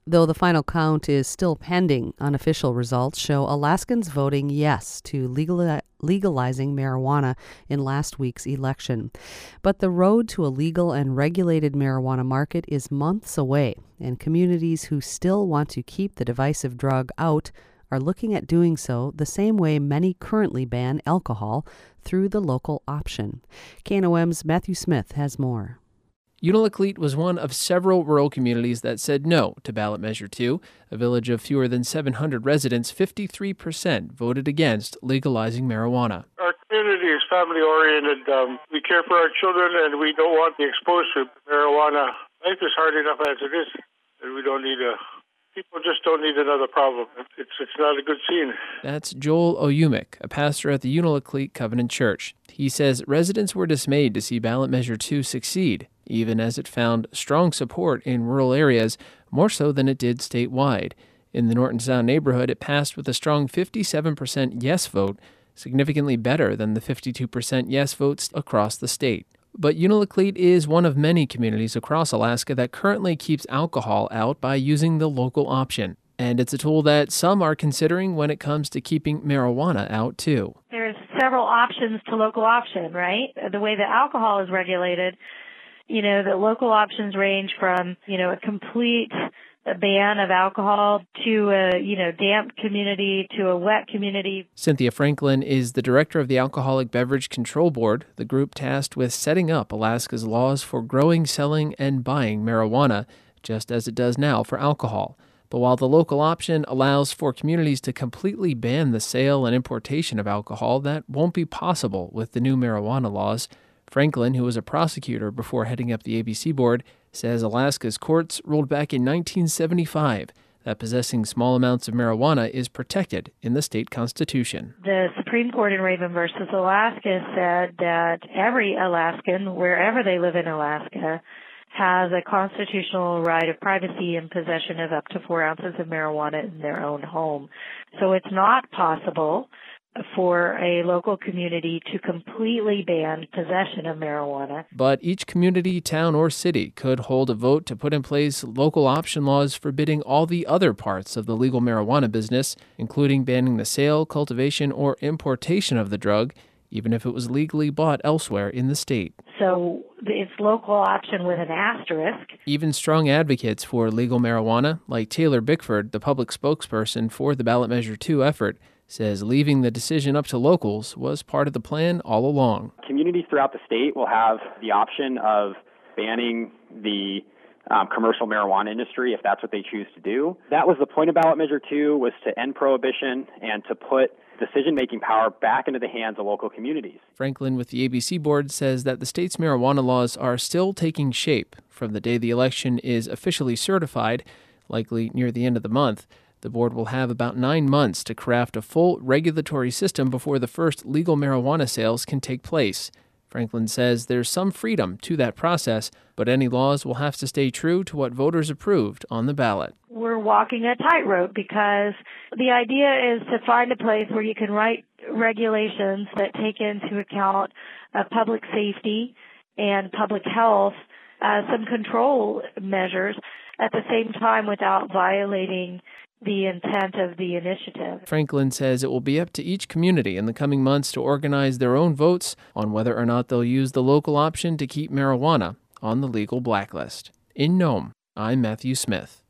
Though the final count is still pending, unofficial results show Alaskans voting yes to legalizing marijuana in last week's election. But the road to a legal and regulated marijuana market is months away, and communities who still want to keep the divisive drug out are looking at doing so the same way many currently ban alcohol, through the local option. KNOM's Matthew Smith has more. Unalakleet was one of several rural communities that said no to ballot measure 2. A village of fewer than 700 residents, 53% voted against legalizing marijuana. Our community is family-oriented. We care for our children, and we don't want to be exposed to marijuana. Life is hard enough as it is, and we don't need people just don't need another problem. It's not a good scene. That's Joel Oyumik, a pastor at the Unalakleet Covenant Church. He says residents were dismayed to see ballot measure 2 succeed, even as it found strong support in rural areas, more so than it did statewide. In the Norton Sound neighborhood, it passed with a strong 57% yes vote, significantly better than the 52% yes votes across the state. But Unalakleet is one of many communities across Alaska that currently keeps alcohol out by using the local option. And it's a tool that some are considering when it comes to keeping marijuana out, too. There's several options to local option, right? The way that alcohol is regulated, the local options range from, a complete ban of alcohol to a, damp community to a wet community. Cynthia Franklin is the director of the Alcoholic Beverage Control Board, the group tasked with setting up Alaska's laws for growing, selling, and buying marijuana, just as it does now for alcohol. But while the local option allows for communities to completely ban the sale and importation of alcohol, that won't be possible with the new marijuana laws. Franklin, who was a prosecutor before heading up the ABC board, says Alaska's courts ruled back in 1975 that possessing small amounts of marijuana is protected in the state constitution. The Supreme Court in Raven versus Alaska said that every Alaskan, wherever they live in Alaska, has a constitutional right of privacy and possession of up to 4 ounces of marijuana in their own home. So it's not possible for a local community to completely ban possession of marijuana. But each community, town, or city could hold a vote to put in place local option laws forbidding all the other parts of the legal marijuana business, including banning the sale, cultivation, or importation of the drug, even if it was legally bought elsewhere in the state. So it's local option with an asterisk. Even strong advocates for legal marijuana, like Taylor Bickford, the public spokesperson for the Ballot Measure 2 effort, says leaving the decision up to locals was part of the plan all along. Communities throughout the state will have the option of banning the commercial marijuana industry if that's what they choose to do. That was the point of Ballot Measure 2, was to end prohibition and to put decision-making power back into the hands of local communities. Franklin with the ABC board says that the state's marijuana laws are still taking shape from the day the election is officially certified, likely near the end of the month. The board will have about 9 months to craft a full regulatory system before the first legal marijuana sales can take place. Franklin says there's some freedom to that process, but any laws will have to stay true to what voters approved on the ballot. We're walking a tightrope because the idea is to find a place where you can write regulations that take into account public safety and public health, some control measures, at the same time without violating the intent of the initiative. Franklin says it will be up to each community in the coming months to organize their own votes on whether or not they'll use the local option to keep marijuana on the legal blacklist. In Nome, I'm Matthew Smith.